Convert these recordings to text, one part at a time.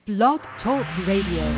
Blog Talk Radio.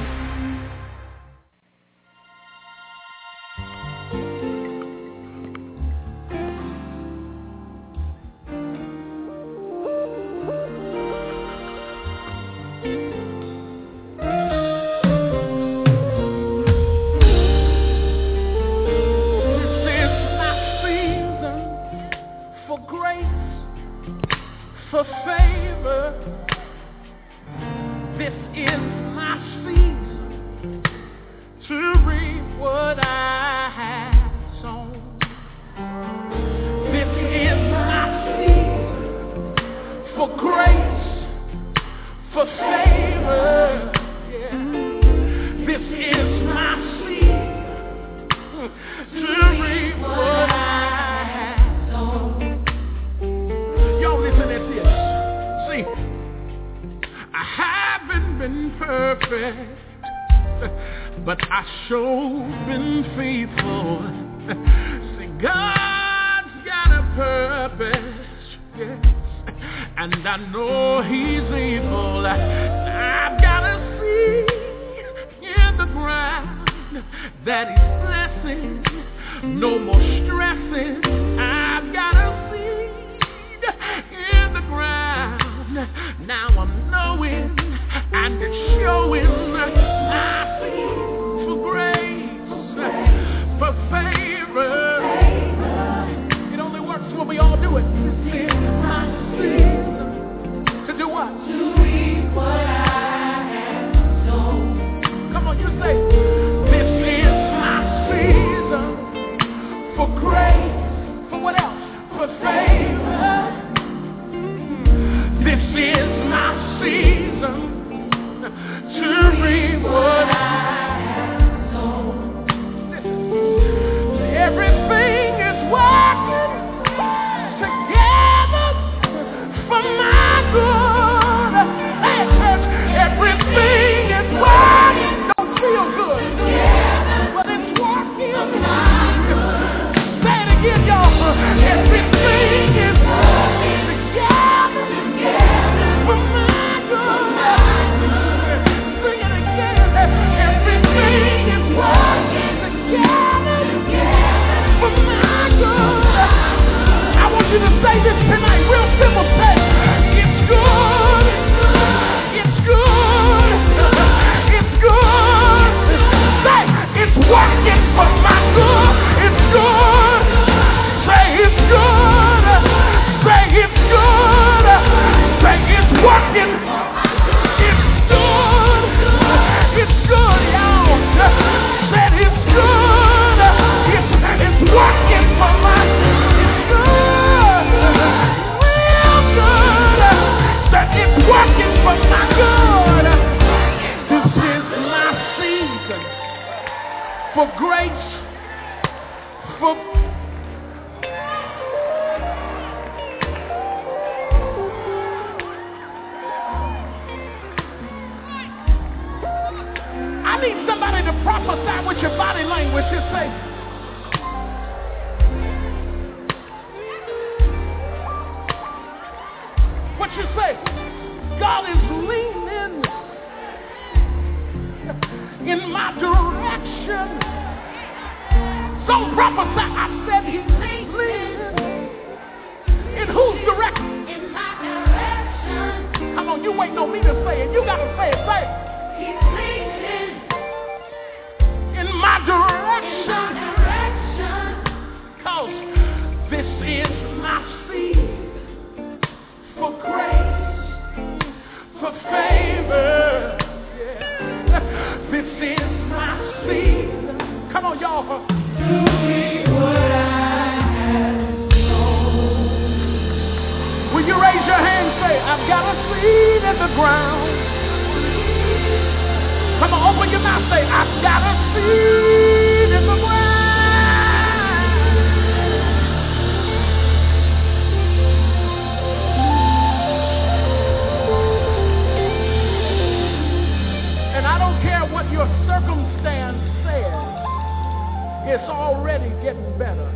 It's already getting better.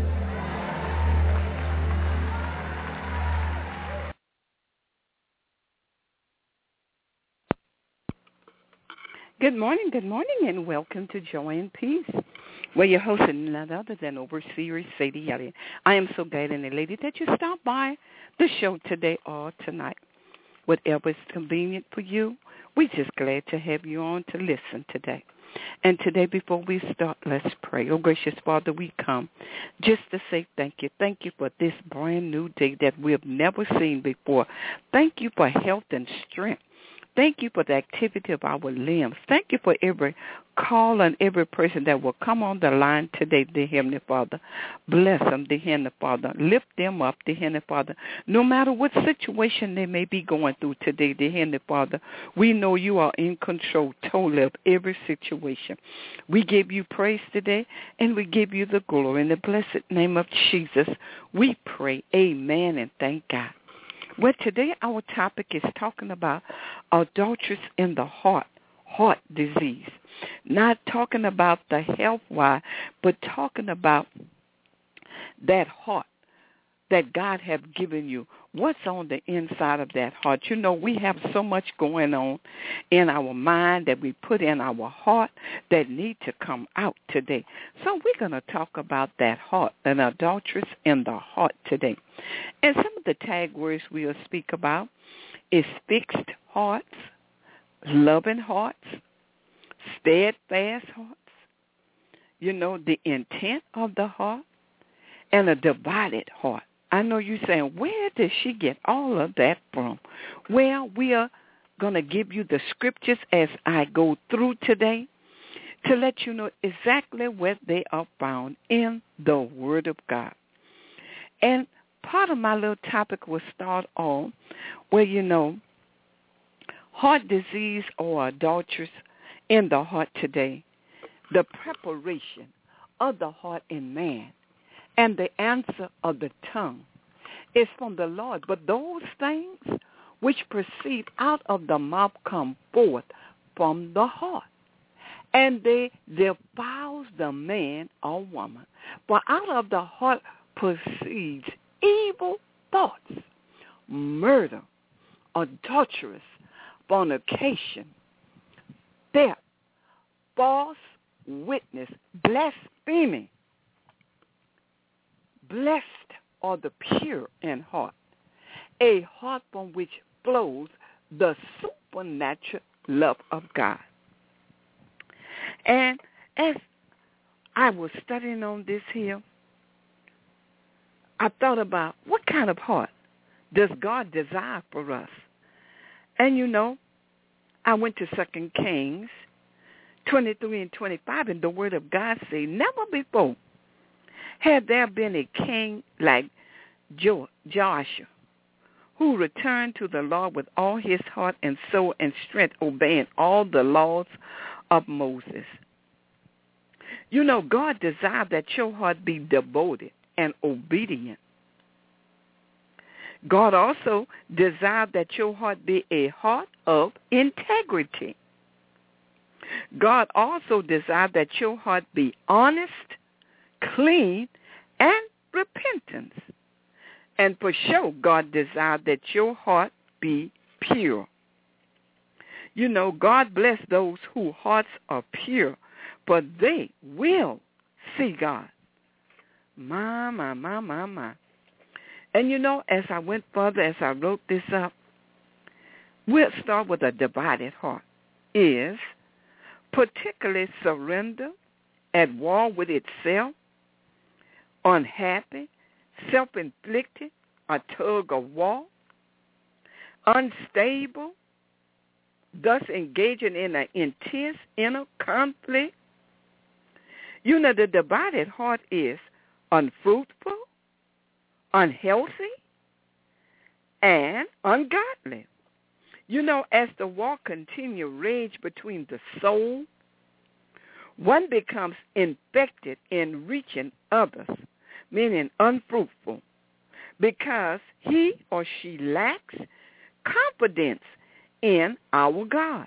Good morning, and welcome to Joy and Peace, where your host is none other than Overseer Sadie Elliott. I am so glad and elated that you stopped by the show today or tonight. Whatever is convenient for you, we're just glad to have you on to listen today. And today, before we start, let's pray. Oh, gracious Father, we come just to say thank you. Thank you for this brand new day that we have never seen before. Thank you for health and strength. Thank you for the activity of our limbs. Thank you for every call and every person that will come on the line today, dear Heavenly Father. Bless them, dear Heavenly Father. Lift them up, dear Heavenly Father. No matter what situation they may be going through today, dear Heavenly Father, we know you are in control totally of every situation. We give you praise today, and we give you the glory. In the blessed name of Jesus, we pray. Amen, and thank God. Well, today our topic is talking about adulteress in the heart disease. Not talking about the health-wise, but talking about that heart that God has given you. What's on the inside of that heart? You know, we have so much going on in our mind that we put in our heart that need to come out today. So we're going to talk about that heart, an adulteress in the heart today. And some of the tag words we'll speak about is fixed hearts, loving hearts, steadfast hearts, you know, the intent of the heart, and a divided heart. I know you're saying, where did she get all of that from? Well, we are going to give you the scriptures as I go through today to let you know exactly where they are found in the Word of God. And part of my little topic will start on where, you know, heart disease or adulteress in the heart today, the preparation of the heart in man. And the answer of the tongue is from the Lord. But those things which proceed out of the mouth come forth from the heart. And they defiles the man or woman. For out of the heart proceeds evil thoughts, murder, adulterous, fornication, theft, false witness, blasphemy. Blessed are the pure in heart, a heart from which flows the supernatural love of God. And as I was studying on this here, I thought about what kind of heart does God desire for us? And you know, I went to 2 Kings 23 and 25, and the Word of God says, never before had there been a king like Joshua, who returned to the Lord with all his heart and soul and strength, obeying all the laws of Moses. You know, God desired that your heart be devoted and obedient. God also desired that your heart be a heart of integrity. God also desired that your heart be honest, clean, and repentance. And for sure, God desired that your heart be pure. You know, God bless those whose hearts are pure, for they will see God. My. And you know, as I went further, as I wrote this up, we'll start with a divided heart. Is particularly surrender, at war with itself, unhappy, self-inflicted, a tug of war, unstable, thus engaging in an intense inner conflict. You know, the divided heart is unfruitful, unhealthy, and ungodly. You know, as the war continues rage between the soul, one becomes infected in reaching others, meaning unfruitful, because he or she lacks confidence in our God,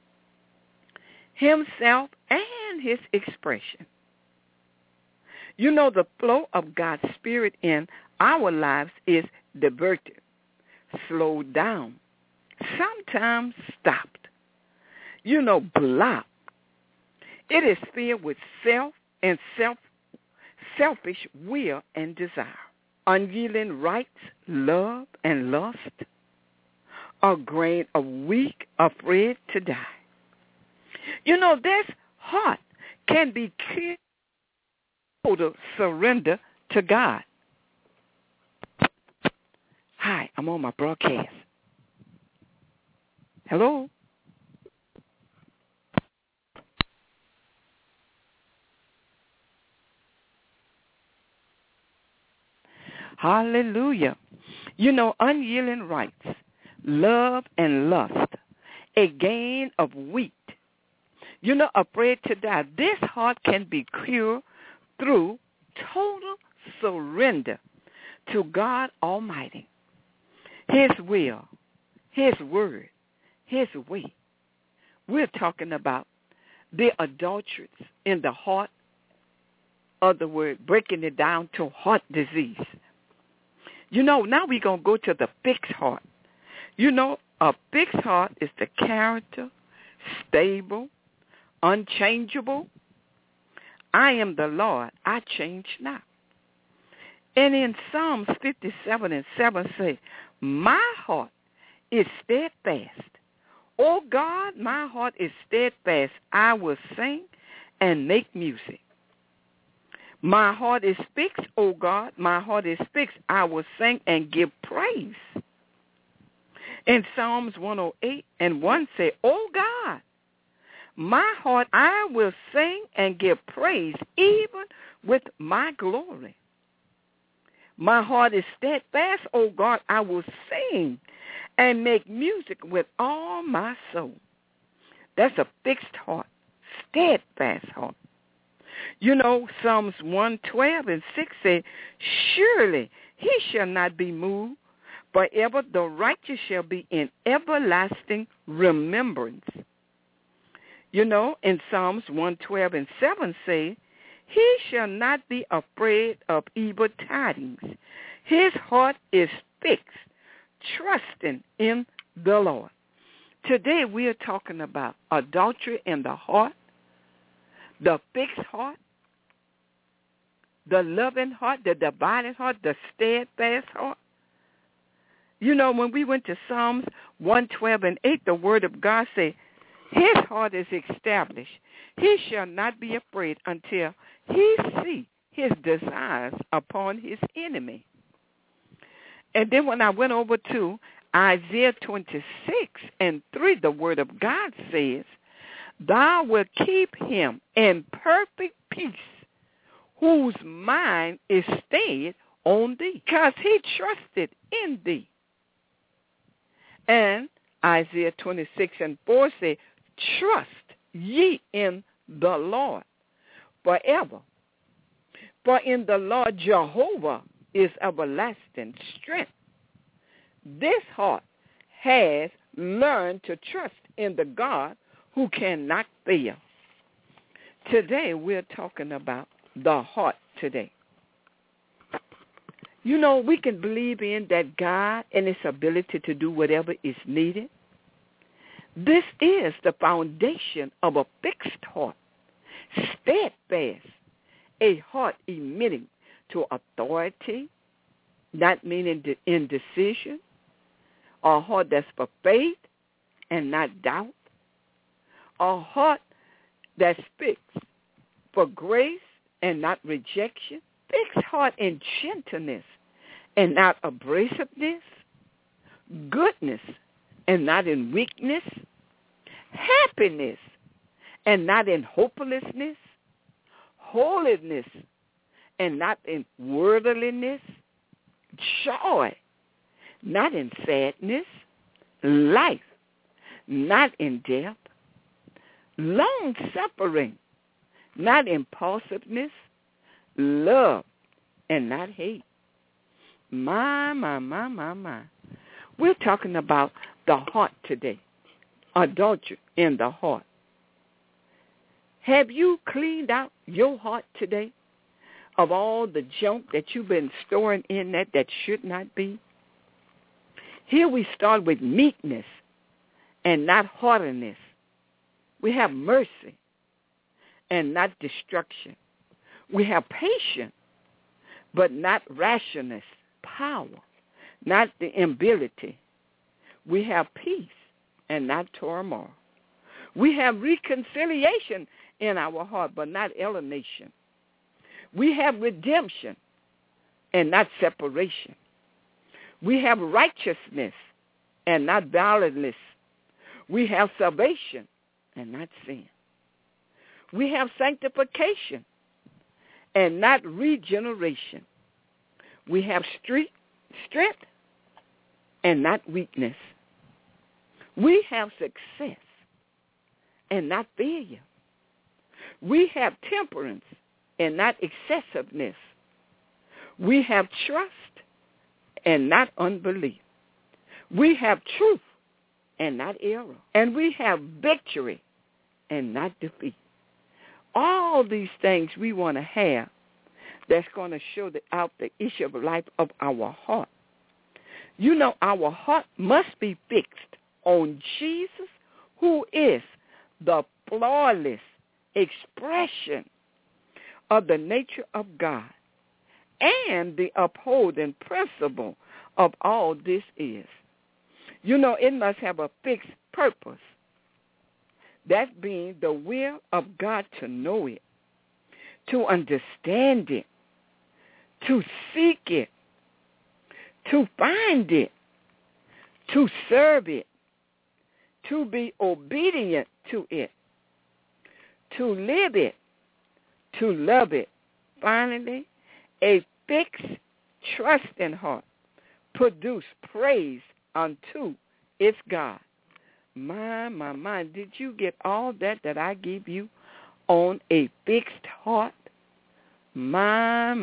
himself, and his expression. You know, the flow of God's Spirit in our lives is diverted, slowed down, sometimes stopped. blocked. It is filled with selfish will and desire, unyielding rights, love, and lust, a grain of weak, afraid to die. This heart can be killed. Total surrender to God. Hi, I'm on my broadcast. Hello? Hallelujah. Unyielding rights, love and lust, a gain of wheat. Afraid to die. This heart can be cured through total surrender to God Almighty, His will, His word, His way. We're talking about the adulteries in the heart of the word, breaking it down to heart disease. Now we're going to go to the fixed heart. A fixed heart is the character, stable, unchangeable. I am the Lord, I change not. And in Psalms 57:7 say, my heart is steadfast. O God, my heart is steadfast. I will sing and make music. My heart is fixed, O God, my heart is fixed. I will sing and give praise. In Psalms 108:1 say, O God, my heart I will sing and give praise, even with my glory. My heart is steadfast, O God, I will sing and make music with all my soul. That's a fixed heart, steadfast heart. Psalms 112:6 say, surely he shall not be moved, forever the righteous shall be in everlasting remembrance. In Psalms 112:7 say, he shall not be afraid of evil tidings. His heart is fixed, trusting in the Lord. Today we are talking about adultery in the heart, the fixed heart, the loving heart, the divided heart, the steadfast heart. When we went to Psalms 112:8, the word of God says, his heart is established. He shall not be afraid until he see his desires upon his enemy. And then when I went over to Isaiah 26:3, the word of God says, thou wilt keep him in perfect peace, whose mind is stayed on thee, because he trusted in thee. And Isaiah 26:4 says, trust ye in the Lord forever. For in the Lord Jehovah is everlasting strength. This heart has learned to trust in the God who cannot fail. Today we're talking about the heart today. We can believe in that God and his ability to do whatever is needed. This is the foundation of a fixed heart, steadfast, a heart emitting to authority, not meaning indecision, a heart that's for faith and not doubt, a heart that's fixed for grace and not rejection, fixed heart in gentleness and not abrasiveness, goodness and not in weakness, happiness and not in hopelessness, holiness and not in worldliness, joy not in sadness, life not in death, long-suffering not impulsiveness, love and not hate. My. We're talking about the heart today, adultery in the heart. Have you cleaned out your heart today of all the junk that you've been storing in that should not be? Here we start with meekness and not haughtiness. We have mercy and not destruction. We have patience, but not rashness, power, not the inability. We have peace and not turmoil. We have reconciliation in our heart, but not alienation. We have redemption and not separation. We have righteousness and not violence. We have salvation and not sin. We have sanctification and not regeneration. We have strength and not weakness. We have success and not failure. We have temperance and not excessiveness. We have trust and not unbelief. We have truth and not error. And we have victory and not defeat. All these things we want to have that's going to show out the issue of life of our heart. You know, our heart must be fixed on Jesus, who is the flawless expression of the nature of God and the upholding principle of all this is. You know, it must have a fixed purpose, that being the will of God to know it, to understand it, to seek it, to find it, to serve it, to be obedient to it, to live it, to love it. Finally, a fixed, trusting heart produce praise unto its God. My, did you get all that I give you on a fixed heart? My.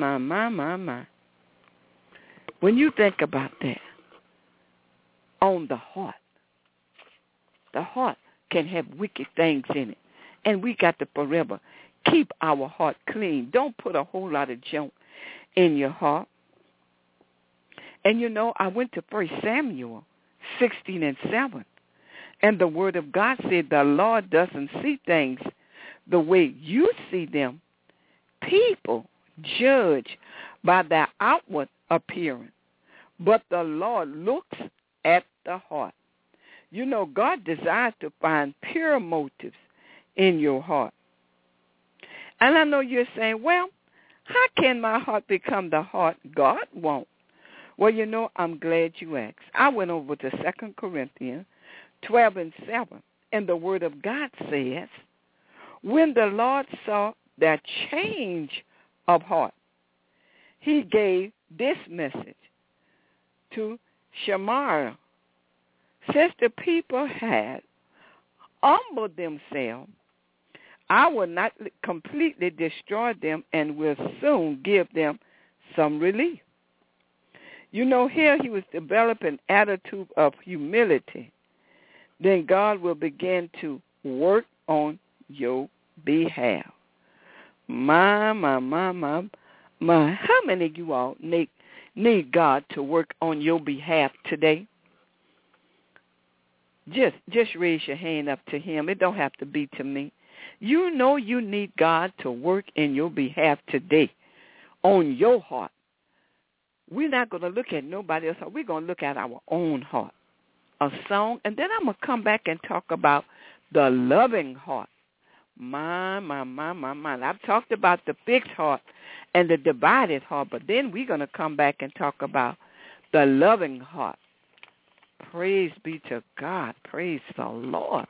When you think about that, on the heart can have wicked things in it. And we got to forever keep our heart clean. Don't put a whole lot of junk in your heart. And you know, I went to 1 Samuel 16:7. And the word of God said the Lord doesn't see things the way you see them. People judge by their outward appearance, but the Lord looks at the heart. You know, God desires to find pure motives in your heart. And I know you're saying, well, how can my heart become the heart God wants? Well, you know, I'm glad you asked. I went over to 2 Corinthians 12:7, and the word of God says, when the Lord saw their change of heart, he gave this message to Shemaiah. Since the people had humbled themselves, I will not completely destroy them and will soon give them some relief. You know, here he was developing an attitude of humility. Then God will begin to work on your behalf. My. How many of you all need God to work on your behalf today? Just raise your hand up to him. It don't have to be to me. You know you need God to work in your behalf today on your heart. We're not going to look at nobody else. We're going to look at our own heart. A song, and then I'm going to come back and talk about the loving heart. My. I've talked about the fixed heart and the divided heart, but then we're going to come back and talk about the loving heart. Praise be to God. Praise the Lord.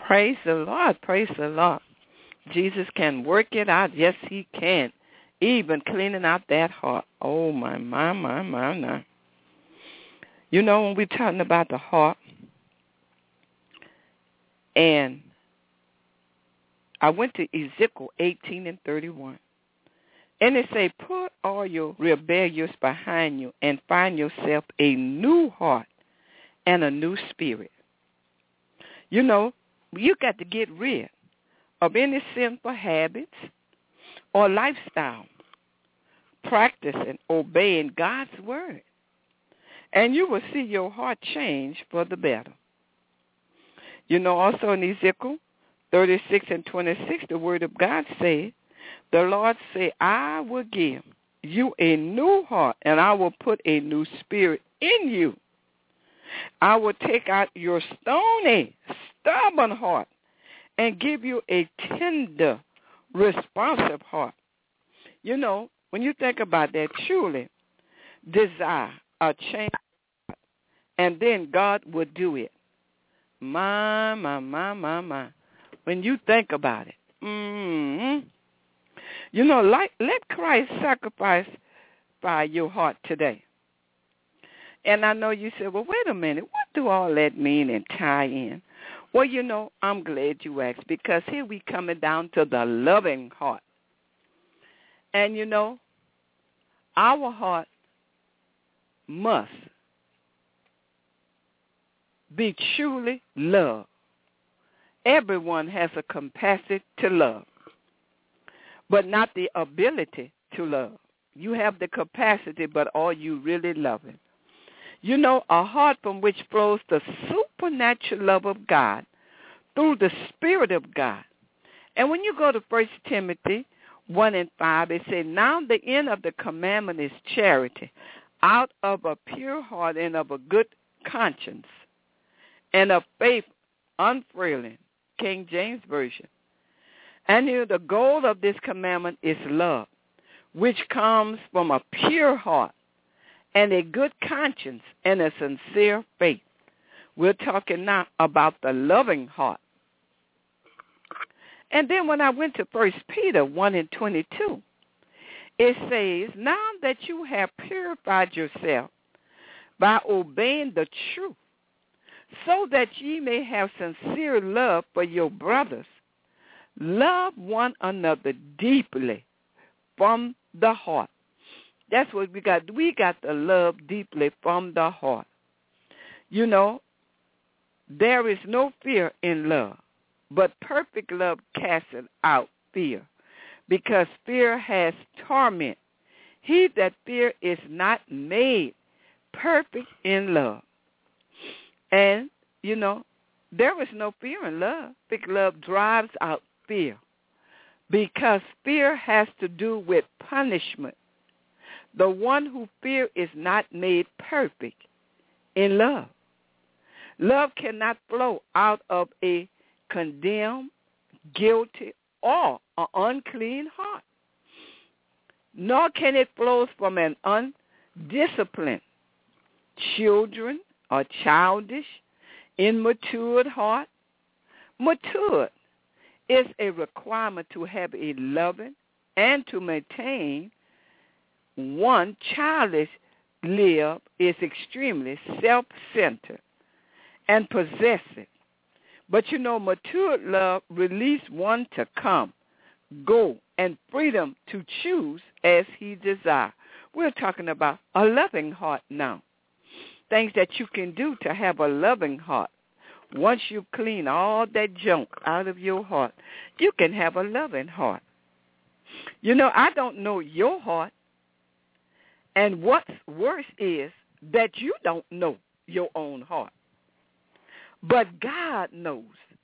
Praise the Lord. Praise the Lord. Jesus can work it out. Yes, he can. Even cleaning out that heart. Oh, my. You know, when we're talking about the heart, and I went to Ezekiel 18:31. And it say, put all your rebellious behind you and find yourself a new heart and a new spirit. You know, you got to get rid of any sinful habits or lifestyle, practicing, obeying God's word. And you will see your heart change for the better. You know, also in Ezekiel 36:26, the word of God says, the Lord say, I will give you a new heart, and I will put a new spirit in you. I will take out your stony, stubborn heart and give you a tender, responsive heart. You know, when you think about that, truly desire a change, and then God will do it. My. When you think about it. You know, let Christ sacrifice by your heart today. And I know you said, well, wait a minute, what do all that mean and tie in? Well, you know, I'm glad you asked, because here we coming down to the loving heart. And, you know, our heart must be truly loved. Everyone has a capacity to love, but not the ability to love. You have the capacity, but are you really loving? You know, a heart from which flows the supernatural love of God through the Spirit of God. And when you go to 1 Timothy 1:5, it says, now the end of the commandment is charity, out of a pure heart and of a good conscience, and of faith unfailing, King James Version. And here the goal of this commandment is love, which comes from a pure heart and a good conscience and a sincere faith. We're talking now about the loving heart. And then when I went to 1 Peter 1:22, it says, now that you have purified yourself by obeying the truth, so that ye may have sincere love for your brothers, love one another deeply from the heart. That's what we got. We got to love deeply from the heart. You know, there is no fear in love, but perfect love casteth out fear, because fear has torment. He that fear is not made perfect in love. And, you know, there is no fear in love. Big love drives out fear, because fear has to do with punishment. The one who fears is not made perfect in love. Love cannot flow out of a condemned, guilty, or an unclean heart, nor can it flow from an undisciplined, children, or childish, immature heart. Matured is a requirement to have a loving and to maintain. One childish live is extremely self-centered and possessive. But you know, matured love release one to come, go, and freedom to choose as he desires. We're talking about a loving heart now. Things that you can do to have a loving heart. Once you clean all that junk out of your heart, you can have a loving heart. You know, I don't know your heart. And what's worse is that you don't know your own heart. But God knows.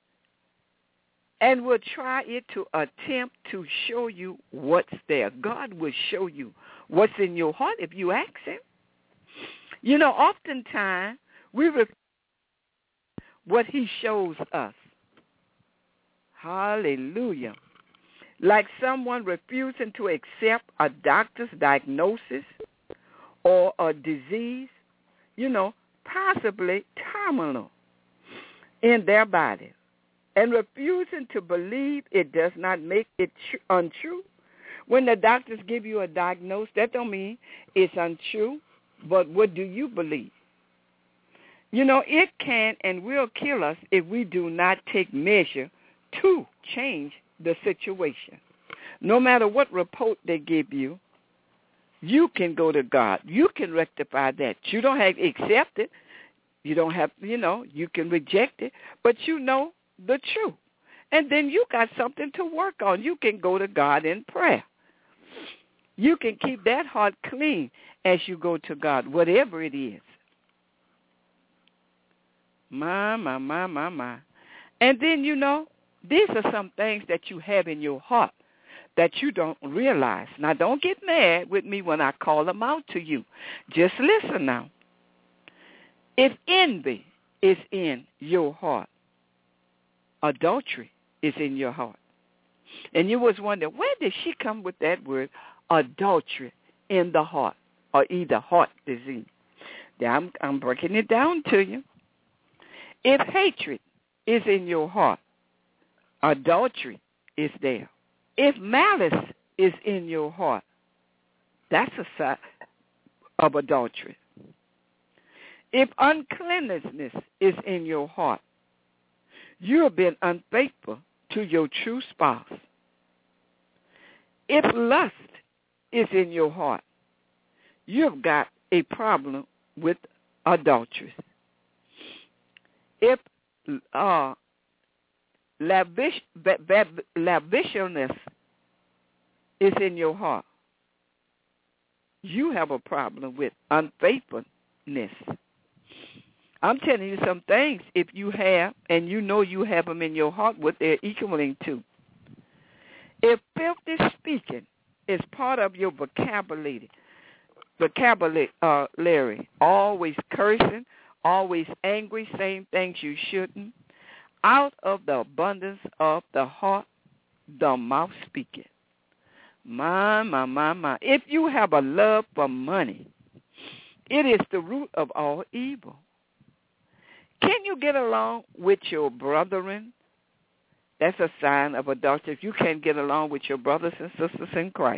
And will try it to attempt to show you what's there. God will show you what's in your heart if you ask him. You know, oftentimes we refuse what he shows us. Hallelujah. Like someone refusing to accept a doctor's diagnosis or a disease, you know, possibly terminal in their body. and refusing to believe it does not make it untrue. When the doctors give you a diagnosis, that don't mean it's untrue, but what do you believe? You know, it can and will kill us if we do not take measure to change the situation. No matter what report they give you, you can go to God. You can rectify that. You don't have to accept it. You don't have, you can reject it, but you know the truth. And then you got something to work on. You can go to God in prayer. You can keep that heart clean as you go to God, whatever it is. My. And then, these are some things that you have in your heart that you don't realize. Now, don't get mad with me when I call them out to you. Just listen now. If envy is in your heart, adultery is in your heart. And you was wondering, where did she come with that word, adultery, in the heart, or either heart disease? Now, I'm breaking it down to you. If hatred is in your heart, adultery is there. If malice is in your heart, that's a sign of adultery. If uncleanness is in your heart, you have been unfaithful to your true spouse. If lust is in your heart, you've got a problem with adultery. If lavishness is in your heart, you have a problem with unfaithfulness. I'm telling you some things, if you have, and you know you have them in your heart, what they're equaling to. If filthy speaking is part of your vocabulary, always cursing, always angry, saying things you shouldn't, out of the abundance of the heart, the mouth speaketh. My. If you have a love for money, it is the root of all evil. Can you get along with your brethren? That's a sign of adultery. If you can't get along with your brothers and sisters in Christ.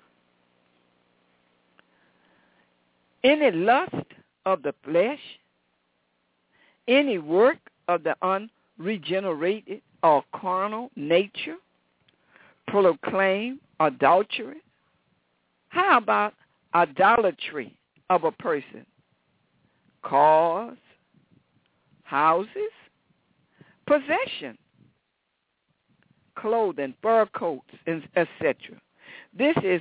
Any lust of the flesh, any work of the unregenerated or carnal nature, proclaim adultery. How about idolatry of a person? Cars, houses, possession, clothing, fur coats, etc. This is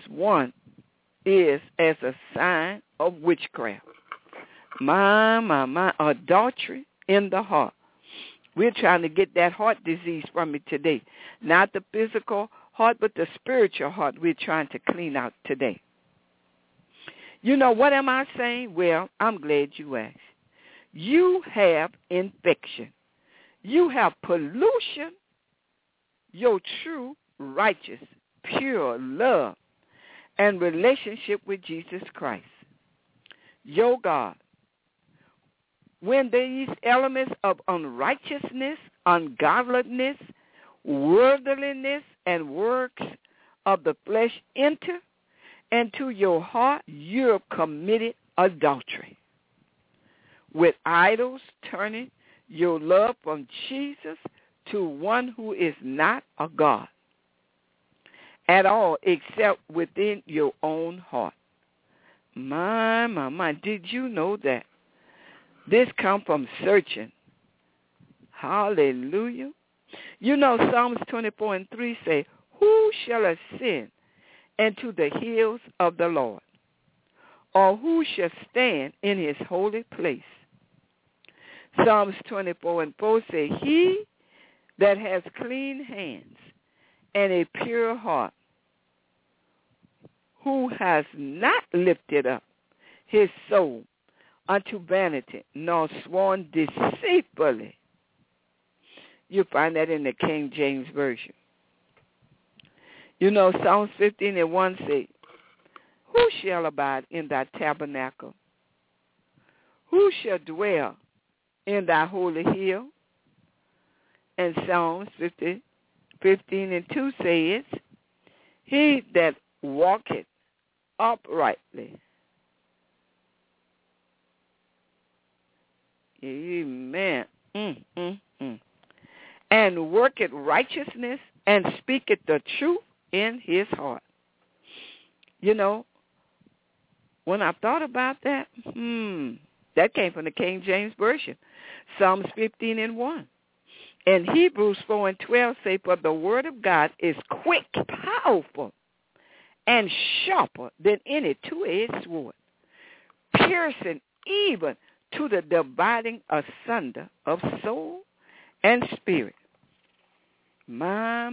as a sign of witchcraft. My, adultery in the heart. We're trying to get that heart disease from it today. Not the physical heart, but the spiritual heart we're trying to clean out today. You know, what am I saying? Well, I'm glad you asked. You have infection. You have pollution. Your true, righteous, pure love and relationship with Jesus Christ, your God. When these elements of unrighteousness, ungodliness, worldliness, and works of the flesh enter into your heart, you have committed adultery. With idols, turning your love from Jesus to one who is not a God at all, except within your own heart. My, did you know that? This comes from searching. Hallelujah. You know, Psalms 24:3 say, who shall ascend into the hills of the Lord? Or who shall stand in his holy place? Psalms 24:4 say, he that has clean hands and a pure heart, who has not lifted up his soul unto vanity, nor sworn deceitfully. You find that in the King James Version. You know, Psalms 15:1 say, who shall abide in thy tabernacle? Who shall dwell in thy holy hill? And Psalms 15:2 says, he that walketh uprightly. Amen. And worketh righteousness and speaketh the truth in his heart. You know, when I thought about that, that came from the King James Version. Psalms 15:1. And Hebrews 4:12 say, for the word of God is quick, powerful, and sharper than any two-edged sword, piercing even to the dividing asunder of soul and spirit. My.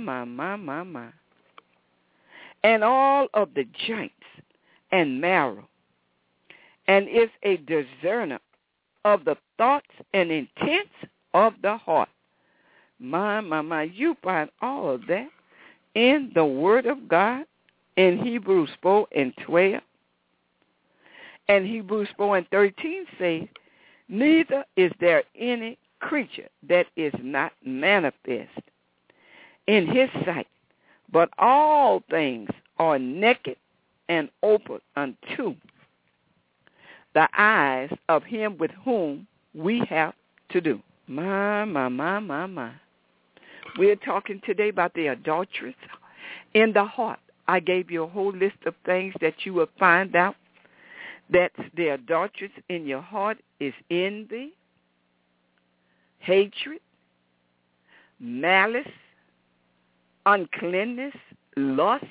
And all of the joints and marrow, and is a discerner of the thoughts and intents of the heart. My. You find all of that in the Word of God in Hebrews 4:12. And Hebrews 4:13 says, neither is there any creature that is not manifest in his sight, but all things are naked and open unto the eyes of him with whom we have to do. My. We're talking today about the adulteress in the heart. I gave you a whole list of things that you will find out. That the adulteress in your heart is envy, hatred, malice, uncleanness, lust,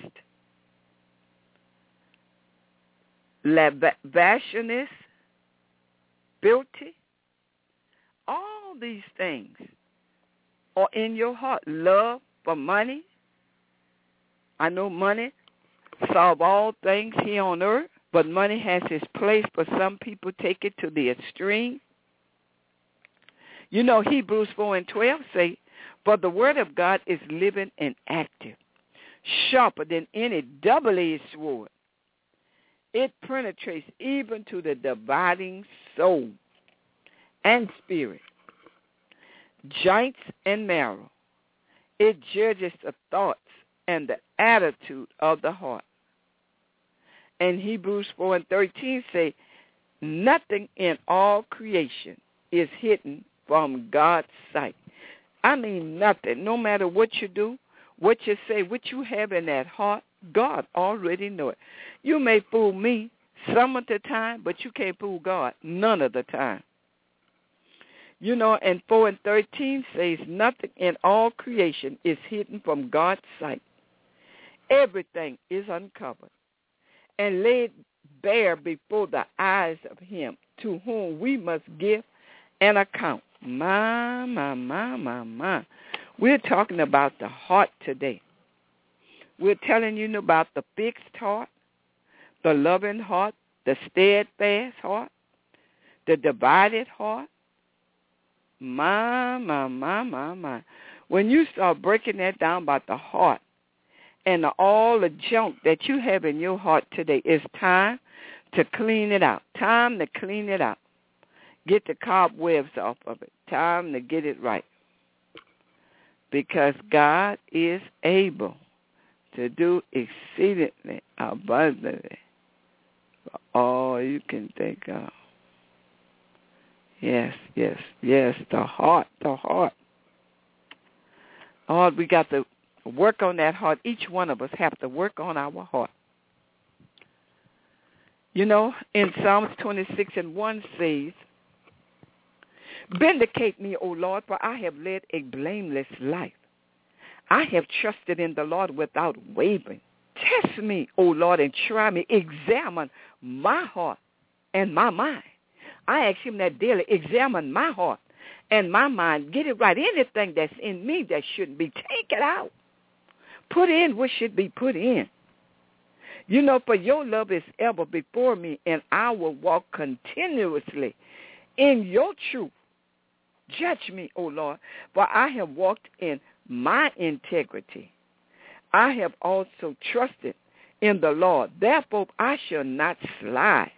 lasciviousness, filthy. All these things are in your heart. Love for money. I know money solves all things here on earth, but money has its place, but some people take it to the extreme. You know, Hebrews 4:12 say, for the word of God is living and active, sharper than any double-edged sword. It penetrates even to the dividing soul and spirit, joints and marrow. It judges the thoughts and the attitude of the heart. And Hebrews 4:13 say, nothing in all creation is hidden from God's sight. I mean nothing. No matter what you do, what you say, what you have in that heart, God already knows it. You may fool me some of the time, but you can't fool God none of the time. You know, and 4:13 says, nothing in all creation is hidden from God's sight. Everything is uncovered and laid bare before the eyes of him to whom we must give an account. My. We're talking about the heart today. We're telling you about the fixed heart, the loving heart, the steadfast heart, the divided heart. My. When you start breaking that down about the heart and all the junk that you have in your heart today, it's time to clean it out. Time to clean it out. Get the cobwebs off of it. Time to get it right. Because God is able to do exceedingly abundantly for all you can think of. Yes, the heart. Lord, we got to work on that heart. Each one of us have to work on our heart. You know, in Psalms 26:1 says, vindicate me, O Lord, for I have led a blameless life. I have trusted in the Lord without wavering. Test me, O Lord, and try me. Examine my heart and my mind. I ask him that daily. Examine my heart and my mind. Get it right. Anything that's in me that shouldn't be, take it out. Put in what should be put in. You know, for your love is ever before me, and I will walk continuously in your truth. Judge me, O Lord, for I have walked in my integrity. I have also trusted in the Lord. Therefore, I shall not slide.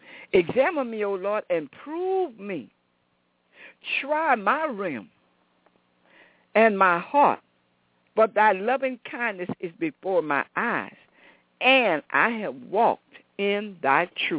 Examine me, O Lord, and prove me. Try my realm and my heart. But thy loving kindness is before my eyes, and I have walked in thy truth.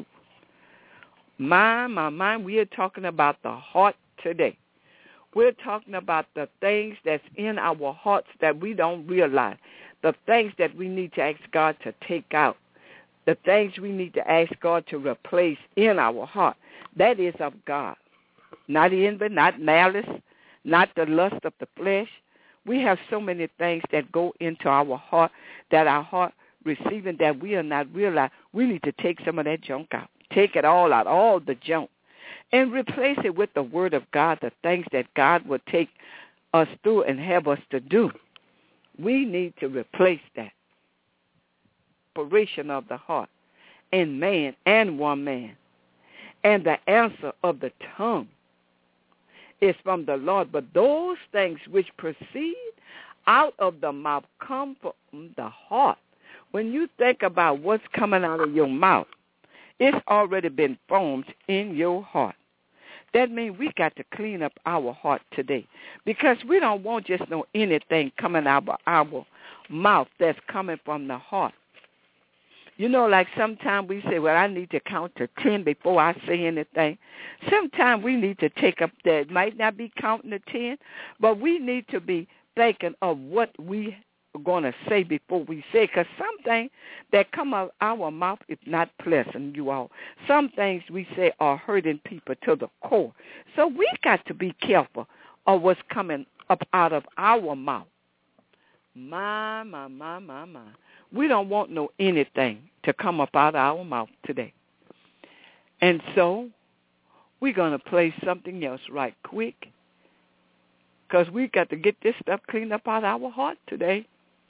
My, we are talking about the heart today. We're talking about the things that's in our hearts that we don't realize, the things that we need to ask God to take out, the things we need to ask God to replace in our heart. That is of God. Not envy, not malice, not the lust of the flesh. We have so many things that go into our heart that our heart receiving that we are not realizing. We need to take some of that junk out. Take it all out, all the junk, and replace it with the word of God, the things that God will take us through and have us to do. We need to replace that operation of the heart in man and woman. And the answer of the tongue is from the Lord. But those things which proceed out of the mouth come from the heart. When you think about what's coming out of your mouth, it's already been formed in your heart. That means we got to clean up our heart today, because we don't want just anything coming out of our mouth that's coming from the heart. You know, like sometimes we say, well, I need to count to 10 before I say anything. Sometimes we need to take up that. Might not be counting to 10, but we need to be thinking of what we are going to say before we say, because some things that come out of our mouth is not pleasant, you all. Some things we say are hurting people to the core. So we got to be careful of what's coming up out of our mouth. My. We don't want anything to come up out of our mouth today. And so we're going to play something else right quick, because we got to get this stuff cleaned up out of our heart today.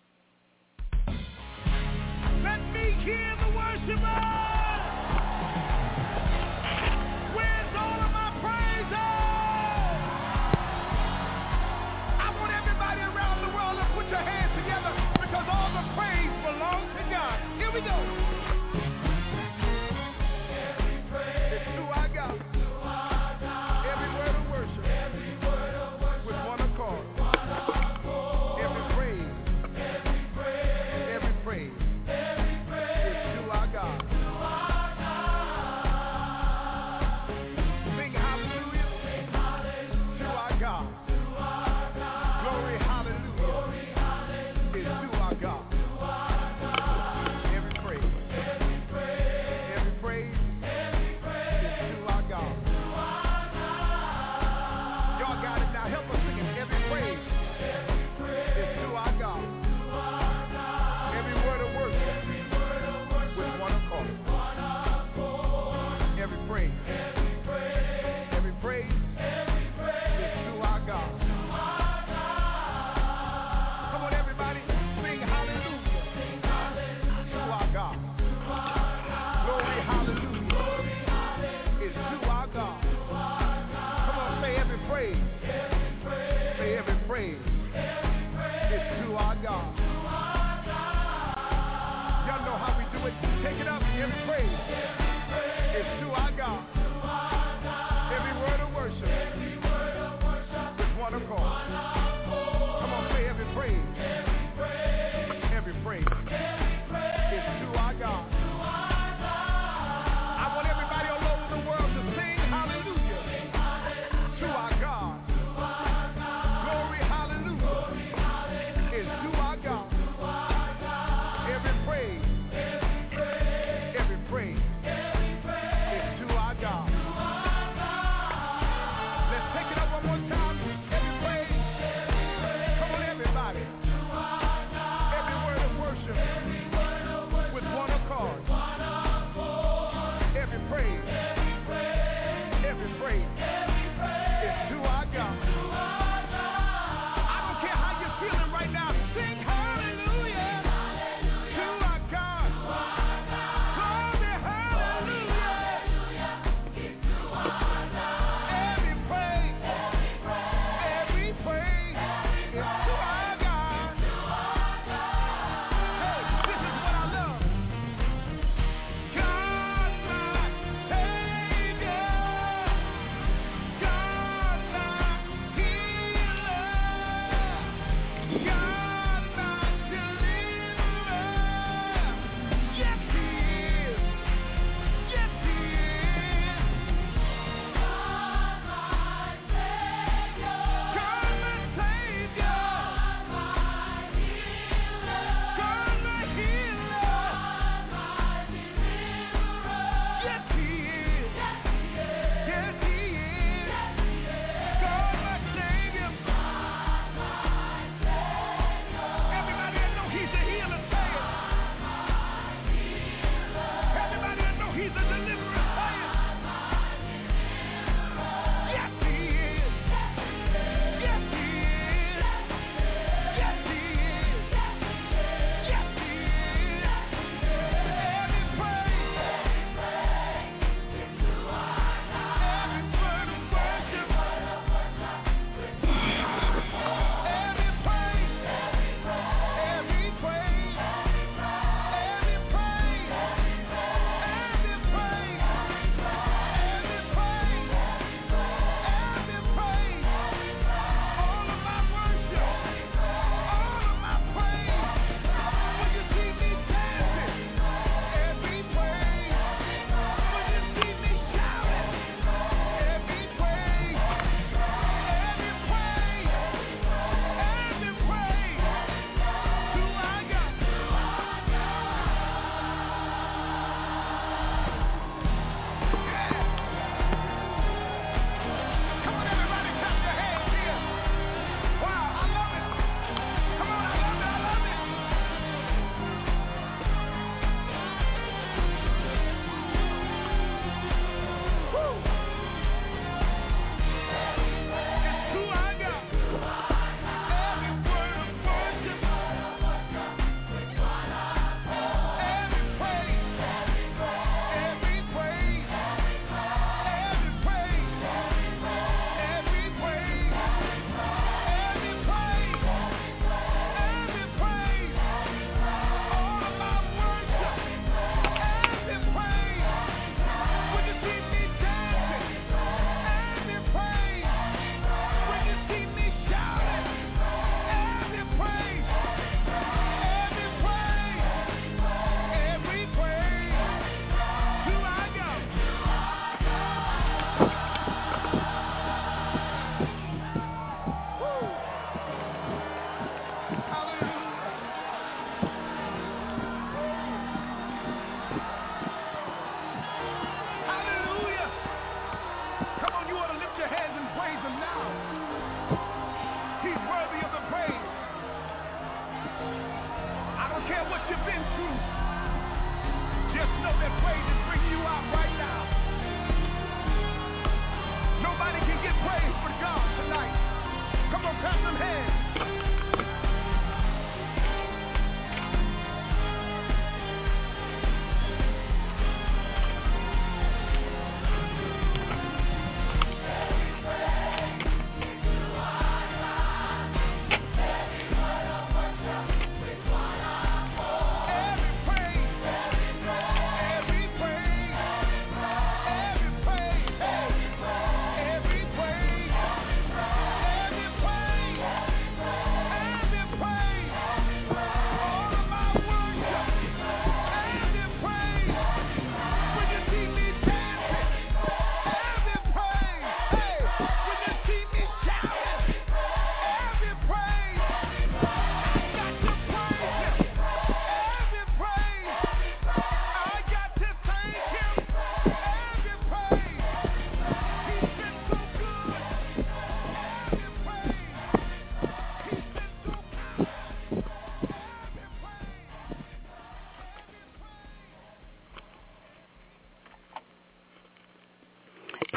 Let me hear the worshiper. Where's all of my praises? I want everybody around the world to put your hands together, because all the praise belongs to God. Here we go. Every praise is to our God. Every word of worship. With one accord. Every praise. Every praise is to our God.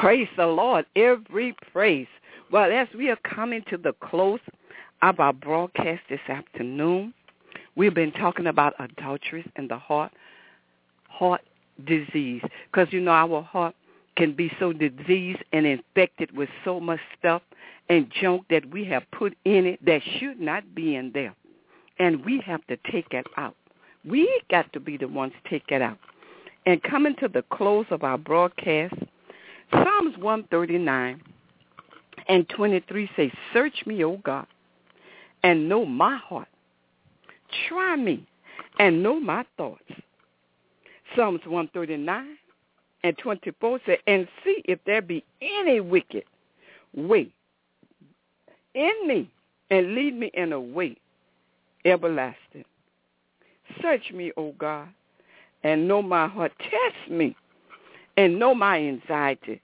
Praise the Lord. Every praise. Well, as we are coming to the close of our broadcast this afternoon, we've been talking about adultery and the heart disease. Because, our heart can be so diseased and infected with so much stuff and junk that we have put in it that should not be in there. And we have to take it out. We got to be the ones to take it out. And coming to the close of our broadcast, Psalms 139 and 23 say, "Search me, O God, and know my heart. Try me and know my thoughts." Psalms 139 and 24 say, "And see if there be any wicked way in me, and lead me in a way everlasting. Search me, O God, and know my heart. Test me and know my anxiety.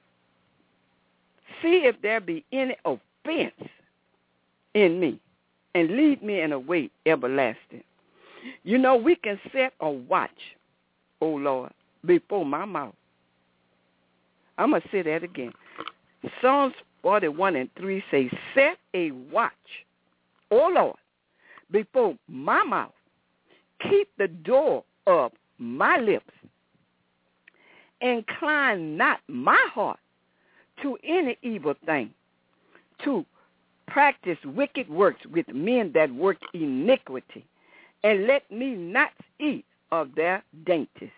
See if there be any offense in me, and lead me in a way everlasting." We can set a watch, O Lord, before my mouth. I'm going to say that again. Psalms 41 and 3 say, "Set a watch, O Lord, before my mouth. Keep the door of my lips. Incline not my heart to any evil thing, to practice wicked works with men that work iniquity, and let me not eat of their dainties."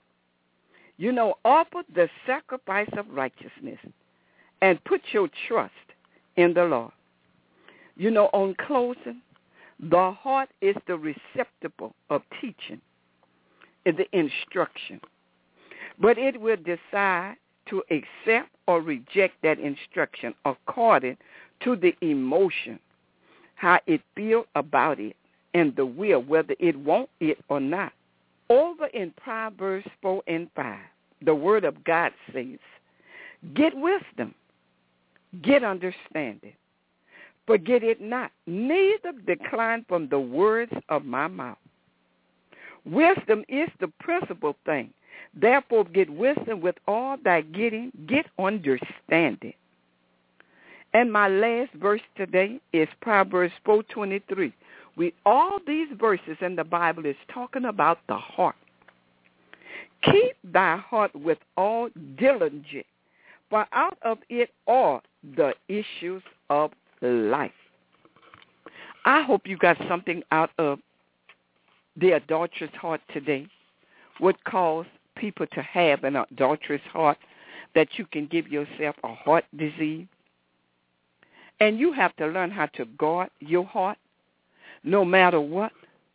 Offer the sacrifice of righteousness and put your trust in the Lord. On closing, the heart is the receptacle of teaching, is the instruction. But it will decide to accept or reject that instruction according to the emotion, how it feels about it, and the will, whether it wants it or not. Over in Proverbs 4 and 5, the Word of God says, "Get wisdom, get understanding. Forget it not, neither decline from the words of my mouth." Wisdom is the principal thing. Therefore, get wisdom with all thy getting, get understanding. And my last verse today is Proverbs 4:23. All these verses in the Bible is talking about the heart. "Keep thy heart with all diligence, for out of it are the issues of life." I hope you got something out of the adulterous heart today. What caused people to have an adulterous heart, that you can give yourself a heart disease. And you have to learn how to guard your heart no matter what.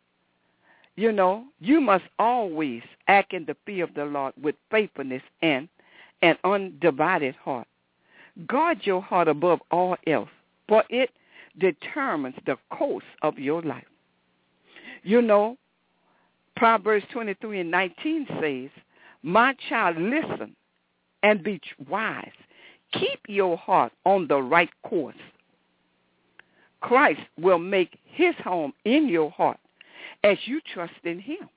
You must always act in the fear of the Lord with faithfulness and an undivided heart. Guard your heart above all else, for it determines the course of your life. Proverbs 23 and 19 says, "My child, listen and be wise. Keep your heart on the right course. Christ will make his home in your heart as you trust in him.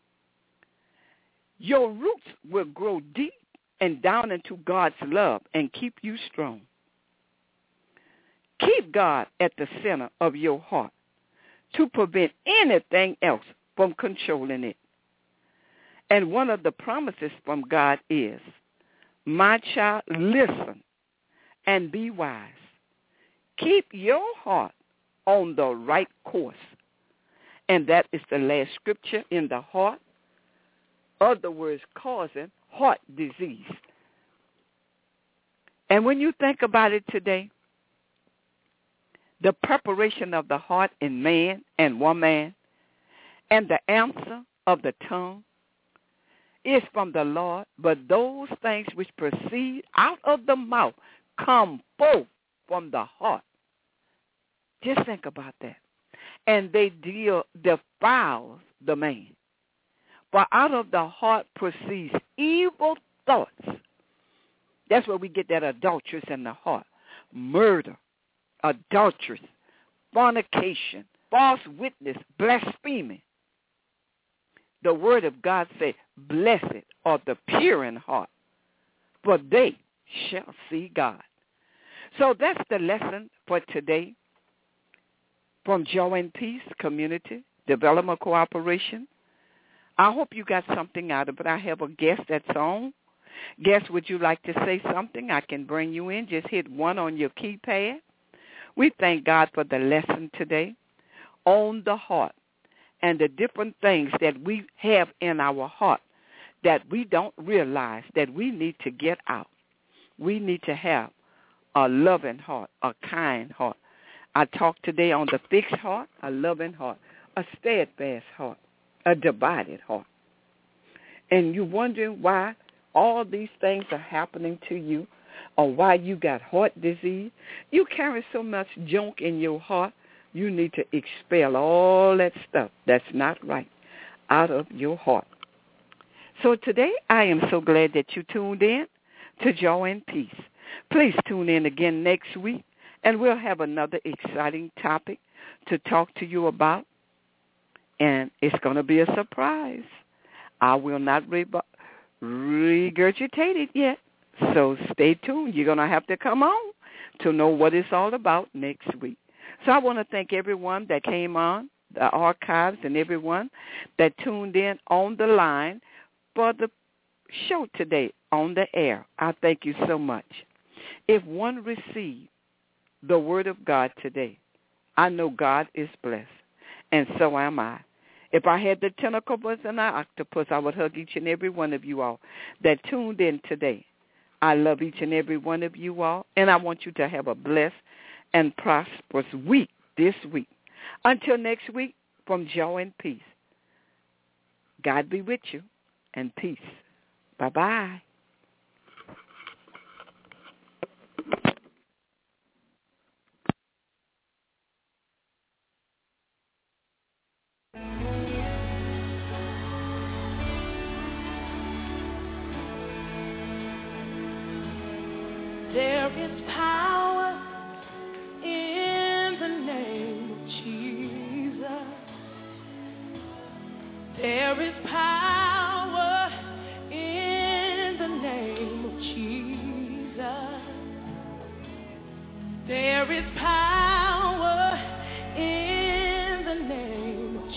Your roots will grow deep and down into God's love and keep you strong. Keep God at the center of your heart to prevent anything else from controlling it." And one of the promises from God is, "My child, listen and be wise. Keep your heart on the right course." And that is the last scripture in the heart. Other words, causing heart disease. And when you think about it today, the preparation of the heart in man and woman and the answer of the tongue is from the Lord, but those things which proceed out of the mouth come forth from the heart. Just think about that. And they defile the man. For out of the heart proceeds evil thoughts. That's where we get that adulteress in the heart. Murder, adulteress, fornication, false witness, blasphemy. The Word of God says, "Blessed are the pure in heart, for they shall see God. So that's the lesson for today from Joy and Peace Community Development Cooperation. I hope you got something out of it. I have a guest that's on. Guest, would you like to say something? I can bring you in. Just hit 1 on your keypad. We thank God for the lesson today on the heart and the different things that we have in our heart that we don't realize that we need to get out. We need to have a loving heart, a kind heart. I talked today on the fixed heart, a loving heart, a steadfast heart, a divided heart. And you're wondering why all these things are happening to you or why you got heart disease. You carry so much junk in your heart, you need to expel all that stuff that's not right out of your heart. So today I am so glad that you tuned in to Joy and Peace. Please tune in again next week, and we'll have another exciting topic to talk to you about, and it's going to be a surprise. I will not regurgitate it yet, so stay tuned. You're going to have to come on to know what it's all about next week. So I want to thank everyone that came on, the archives, and everyone that tuned in on the line for the show today on the air. I thank you so much. If one received the word of God today, I know God is blessed, and so am I. If I had the tentacles and the octopus, I would hug each and every one of you all that tuned in today. I love each and every one of you all, and I want you to have a blessed and prosperous week this week. Until next week, from Joy and Peace, God be with you, and peace. Bye-bye. There is power in the name of Jesus. There is power in the name of Jesus. There is power in the name of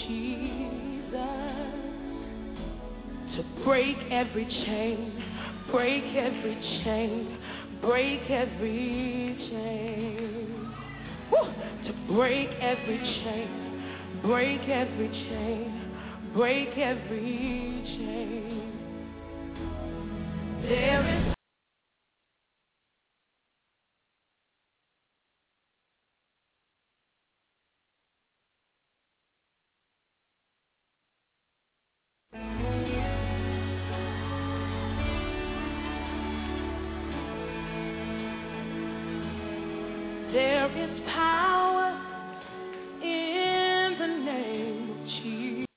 Jesus to break every chain, break every chain. Break every chain. Woo! To break every chain. Break every chain. Break every chain. There is power in the name of Jesus.